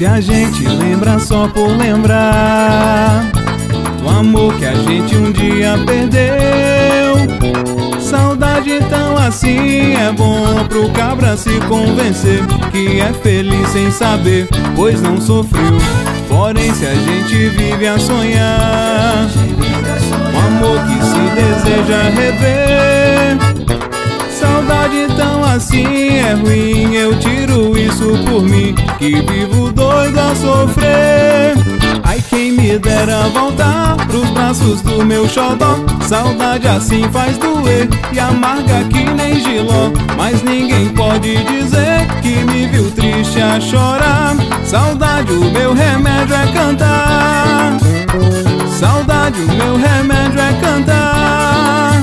Se a gente lembra só por lembrar o amor que a gente um dia perdeu, saudade tão assim é bom pro cabra se convencer que é feliz sem saber, pois não sofreu. Porém, se a gente vive a sonhar um amor que se deseja rever, saudade tão assim é ruim. Eu tiro isso por mim, que vivo doido a sofrer. Ai, quem me dera voltar pros braços do meu xodó. Saudade assim faz doer e amarga que nem giló. Mas ninguém pode dizer que me viu triste a chorar. Saudade, o meu remédio é cantar. Saudade, o meu remédio é cantar.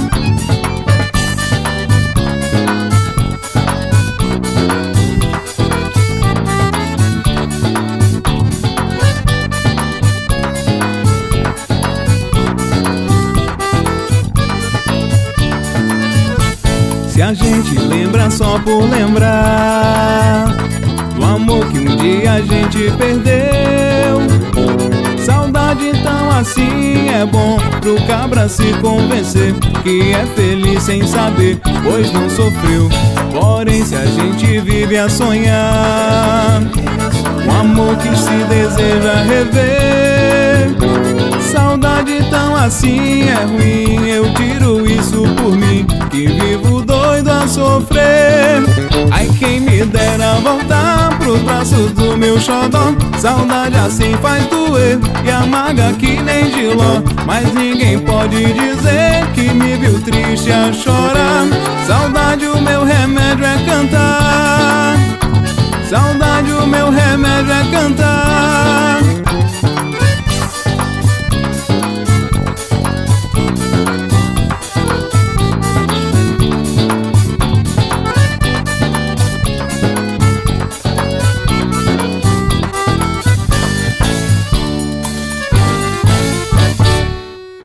Se a gente lembra só por lembrar do amor que um dia a gente perdeu, saudade então assim é bom pro cabra se convencer que é feliz sem saber, pois não sofreu. Porém, se a gente vive a sonhar um amor que se deseja rever, saudade tão assim é ruim. Eu tiro isso por mim, que vivo doido a sofrer. Ai, quem me dera voltar pros braços do meu xodó. Saudade assim faz doer e amarga que nem giló. Mas ninguém pode dizer que me viu triste a chorar. Saudade, o meu remédio é cantar. Saudade, o meu remédio é cantar.